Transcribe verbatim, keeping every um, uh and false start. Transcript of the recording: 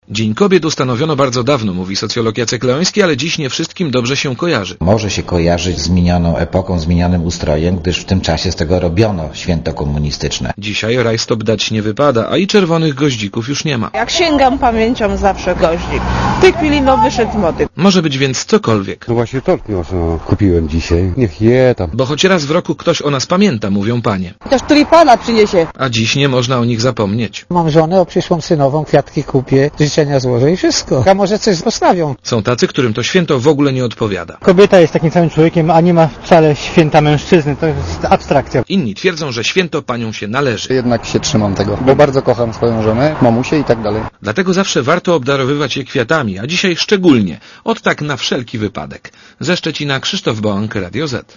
Dzień Kobiet ustanowiono bardzo dawno, mówi socjolog Jacek Leoński, ale dziś nie wszystkim dobrze się kojarzy. Może się kojarzyć z minioną epoką, z minionym ustrojem, gdyż w tym czasie z tego robiono święto komunistyczne. Dzisiaj rajstop dać nie wypada, a i czerwonych goździków już nie ma. Jak sięgam pamięcią, zawsze goździk. W tej chwili no wyszedł motyw. Może być więc cokolwiek. No właśnie tort no, kupiłem dzisiaj. Niech je tam. Bo choć raz w roku ktoś o nas pamięta, mówią panie. Też tulipana przyniesie. A dziś nie można o nich zapomnieć. Mam żonę, o przyszłą synową, kwiatki kupię, życzenia złożę i wszystko. A może coś postawią. Są tacy, którym to święto w ogóle nie odpowiada. Kobieta jest takim samym człowiekiem, a nie ma wcale święta mężczyzny. To jest abstrakcja. Inni twierdzą, że święto paniom się należy. Jednak się trzymam tego, bo bardzo kocham swoją żonę, mamusię i tak dalej. Dlatego zawsze warto obdarowywać je kwiatami, a dzisiaj szczególnie. Od tak na wszelki wypadek. Ze Szczecina Krzysztof Bołank, Radio Z.